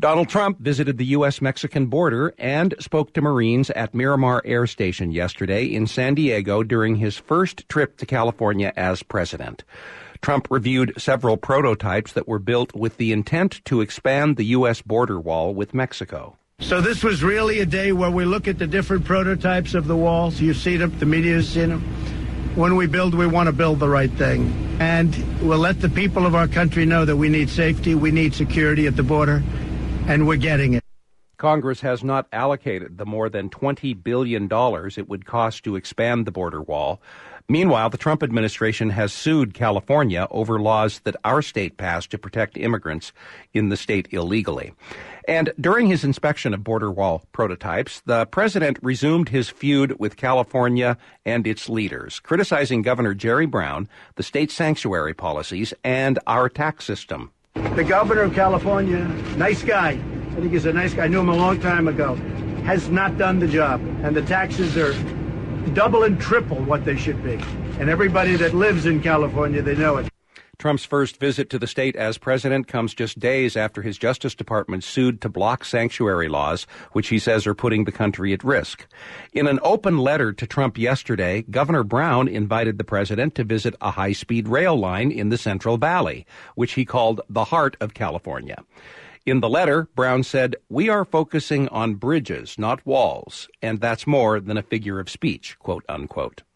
Donald Trump visited the U.S.-Mexican border and spoke to Marines at Miramar Air Station yesterday in San Diego during his first trip to California as president. Trump reviewed several prototypes that were built with the intent to expand the U.S. border wall with Mexico. So this was really a day where we look at the different prototypes of the walls. You've seen them, the media's seen them. When we build, we want to build the right thing. And we'll let the people of our country know that we need safety, we need security at the border, and we're getting it. Congress has not allocated the more than $20 billion it would cost to expand the border wall. Meanwhile, the Trump administration has sued California over laws that our state passed to protect immigrants in the state illegally. And during his inspection of border wall prototypes, the president resumed his feud with California and its leaders, criticizing Governor Jerry Brown, the state's sanctuary policies, and our tax system. The governor of California, nice guy, I think he's a nice guy, I knew him a long time ago, has not done the job. And the taxes are double and triple what they should be. And everybody that lives in California, they know it. Trump's first visit to the state as president comes just days after his Justice Department sued to block sanctuary laws, which he says are putting the country at risk. In an open letter to Trump yesterday, Governor Brown invited the president to visit a high-speed rail line in the Central Valley, which he called the heart of California. In the letter, Brown said, "We are focusing on bridges, not walls, and that's more than a figure of speech," quote unquote.